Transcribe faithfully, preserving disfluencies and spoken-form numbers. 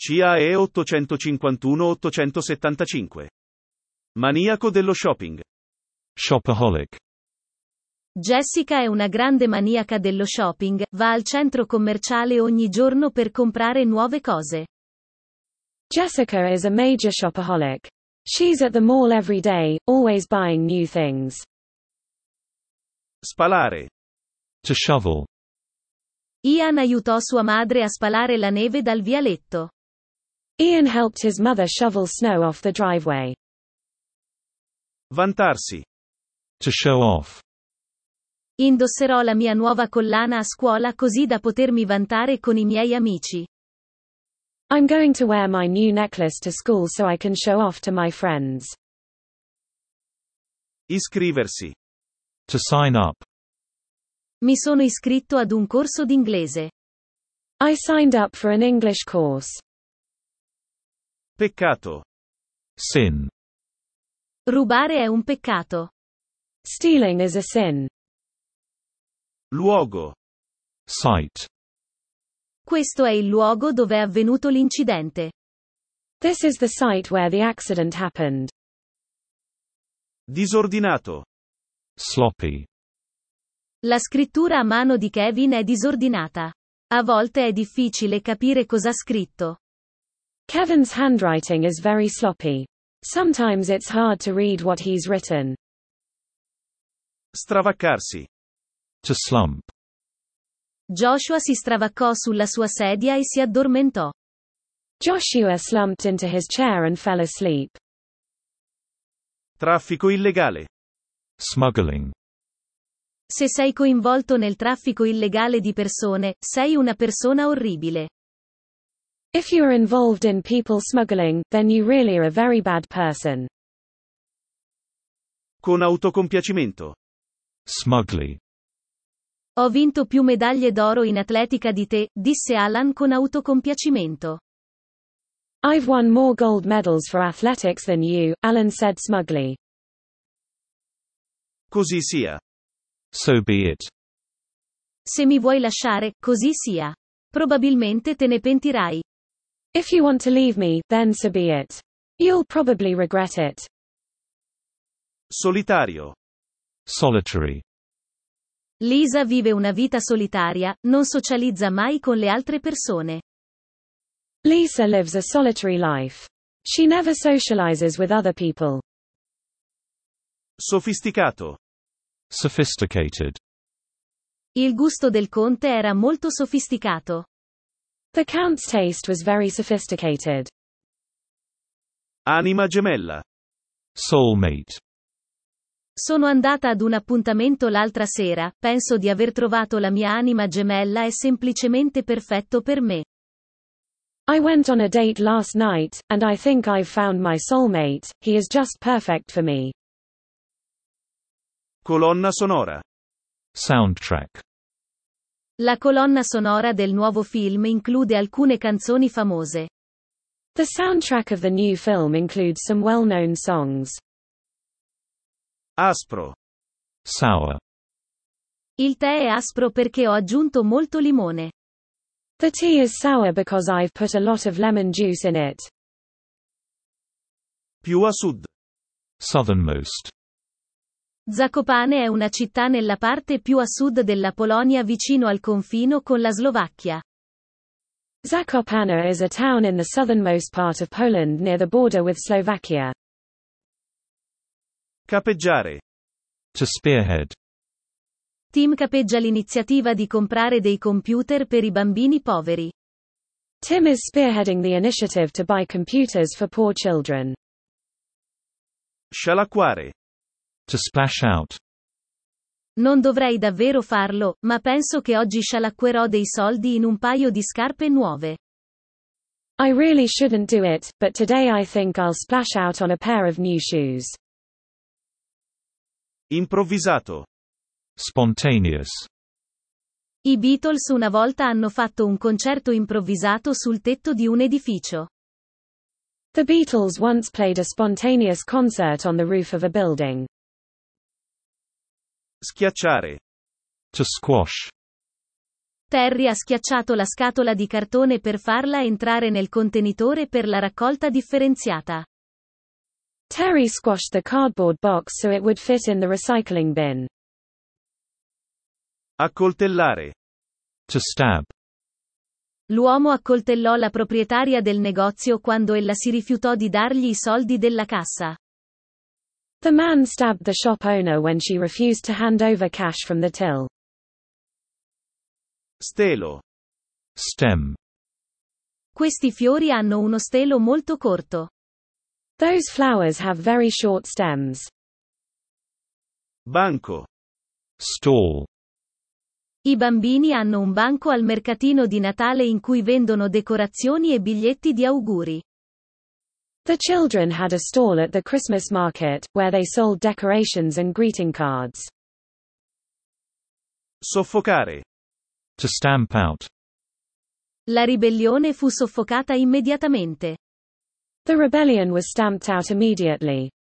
C A E ottocentocinquantuno ottocentosettantacinque. Maniaco dello shopping. Shopaholic. Jessica è una grande maniaca dello shopping, va al centro commerciale ogni giorno per comprare nuove cose. Jessica is a major shopaholic. She's at the mall every day, always buying new things. Spalare. To shovel. Ian aiutò sua madre a spalare la neve dal vialetto. Ian helped his mother shovel snow off the driveway. Vantarsi. To show off. Indosserò la mia nuova collana a scuola così da potermi vantare con i miei amici. I'm going to wear my new necklace to school so I can show off to my friends. Iscriversi. To sign up. Mi sono iscritto ad un corso d'inglese. I signed up for an English course. Peccato. Sin. Rubare è un peccato. Stealing is a sin. Luogo. Site. Questo è il luogo dove è avvenuto l'incidente. This is the site where the accident happened. Disordinato. Sloppy. La scrittura a mano di Kevin è disordinata. A volte è difficile capire cosa ha scritto. Kevin's handwriting is very sloppy. Sometimes it's hard to read what he's written. Stravaccarsi. To slump. Joshua si stravaccò sulla sua sedia e si addormentò. Joshua slumped into his chair and fell asleep. Traffico illegale. Smuggling. Se sei coinvolto nel traffico illegale di persone, sei una persona orribile. If you are involved in people smuggling, then you really are a very bad person. Con autocompiacimento. Smugly. Ho vinto più medaglie d'oro in atletica di te, disse Alan con autocompiacimento. I've won more gold medals for athletics than you, Alan said smugly. Così sia. So be it. Se mi vuoi lasciare, così sia. Probabilmente te ne pentirai. If you want to leave me, then so be it. You'll probably regret it. Solitario. Solitary. Lisa vive una vita solitaria, non socializza mai con le altre persone. Lisa lives a solitary life. She never socializes with other people. Sofisticato. Sophisticated. Il gusto del conte era molto sofisticato. The count's taste was very sophisticated. Anima gemella. Soulmate. Sono andata ad un appuntamento l'altra sera, penso di aver trovato la mia anima gemella, è semplicemente perfetto per me. I went on a date last night, and I think I've found my soulmate, he is just perfect for me. Colonna sonora. Soundtrack. La colonna sonora del nuovo film include alcune canzoni famose. The soundtrack of the new film includes some well-known songs. Aspro. Sour. Il tè è aspro perché ho aggiunto molto limone. The tea is sour because I've put a lot of lemon juice in it. Più a sud. Southernmost. Zakopane è una città nella parte più a sud della Polonia vicino al confino con la Slovacchia. Zakopane is a town in the southernmost part of Poland near the border with Slovakia. Capeggiare. To spearhead. Tim capeggia l'iniziativa di comprare dei computer per i bambini poveri. Tim is spearheading the initiative to buy computers for poor children. Scialacquare. To splash out. Non dovrei davvero farlo, ma penso che oggi scialacquerò dei soldi in un paio di scarpe nuove. I really shouldn't do it, but today I think I'll splash out on a pair of new shoes. Improvvisato. Spontaneous. I Beatles una volta hanno fatto un concerto improvvisato sul tetto di un edificio. The Beatles once played a spontaneous concert on the roof of a building. Schiacciare. To squash. Terry ha schiacciato la scatola di cartone per farla entrare nel contenitore per la raccolta differenziata. Terry squashed the cardboard box so it would fit in the recycling bin. Accoltellare. To stab. L'uomo accoltellò la proprietaria del negozio quando ella si rifiutò di dargli i soldi della cassa. The man stabbed the shop owner when she refused to hand over cash from the till. Stelo. Stem. Questi fiori hanno uno stelo molto corto. Those flowers have very short stems. Banco. Stall. I bambini hanno un banco al mercatino di Natale in cui vendono decorazioni e biglietti di auguri. The children had a stall at the Christmas market, where they sold decorations and greeting cards. Soffocare. To stamp out. La ribellione fu soffocata immediatamente. The rebellion was stamped out immediately.